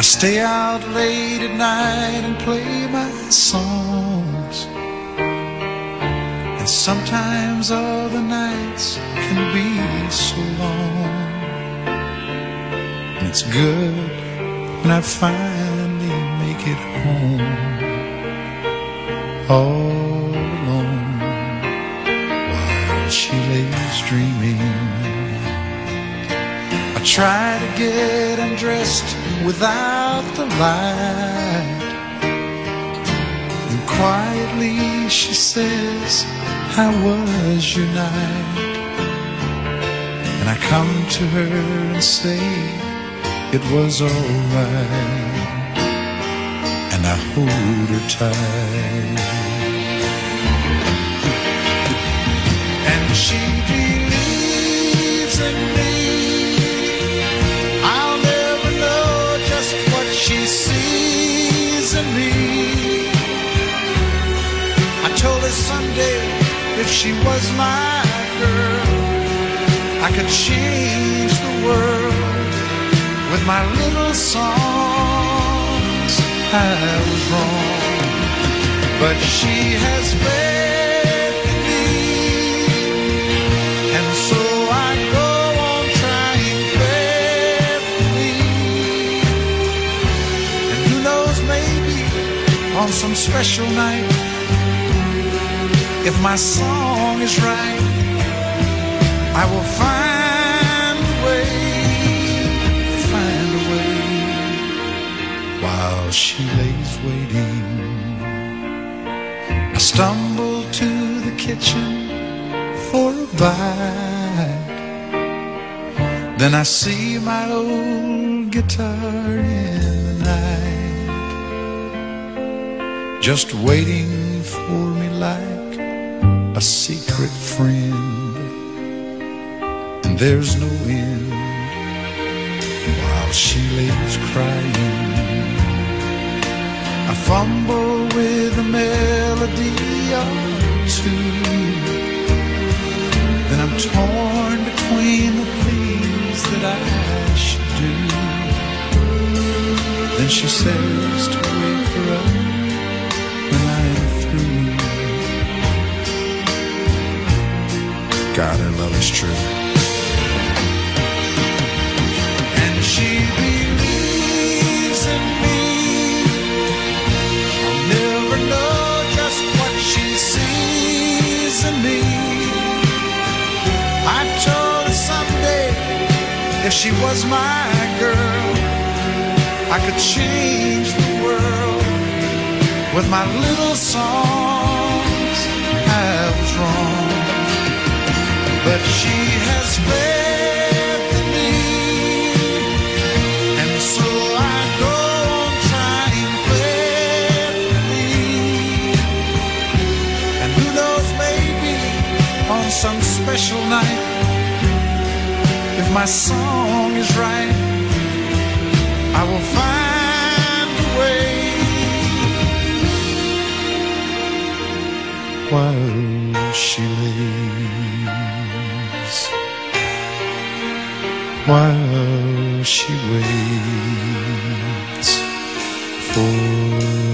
stay out late at night and play my songs. And sometimes all the nights can be so long. And it's good when I finally make it home, all alone, while she lays dreaming. I try to get undressed without the light, and quietly she says, how was your night? And I come to her and say, it was alright, and I hold her tight. And she believes in me. I'll never know just what she sees in me. I told her someday if she was my girl, I could change the world with my little songs. I was wrong, but she has faith in me, and so I go on trying faithfully. And who knows, maybe on some special night, if my song is right, I will find a way, while she lays waiting. I stumble to the kitchen for a bite, then I see my old guitar in the night, just waiting for me like a secret friend, and there's no end while she lays crying. I fumble with a melody or two, then I'm torn between the things that I should do. Then she says to wake her up when I'm through. God, her love is true. And she believes in me. I'll never know just what she sees in me. I told her someday if she was my girl, I could change the world with my little songs. I was wrong, but she has faith in me, and so I go on trying faithfully. And who knows, maybe on some special night, if my song is right, I will find a way. While she lays, while she waits for